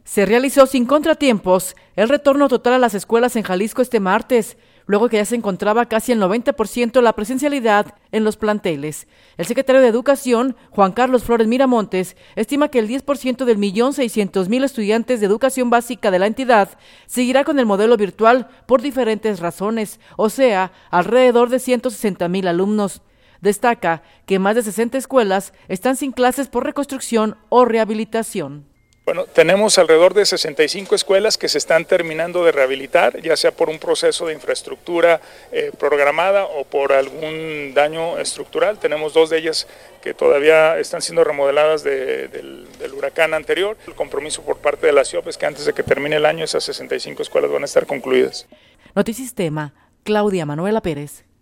Se realizó sin contratiempos el retorno total a las escuelas en Jalisco este martes, luego que ya se encontraba casi el 90% la presencialidad en los planteles. El secretario de Educación, Juan Carlos Flores Miramontes, estima que el 10% del 1.600.000 estudiantes de educación básica de la entidad seguirá con el modelo virtual por diferentes razones, o sea, alrededor de 160.000 alumnos. Destaca que más de 60 escuelas están sin clases por reconstrucción o rehabilitación. Bueno, tenemos alrededor de 65 escuelas que se están terminando de rehabilitar, ya sea por un proceso de infraestructura programada o por algún daño estructural. Tenemos 2 de ellas que todavía están siendo remodeladas del huracán anterior. El compromiso por parte de la CIOP es que antes de que termine el año esas 65 escuelas van a estar concluidas. Notisistema, Claudia Manuela Pérez.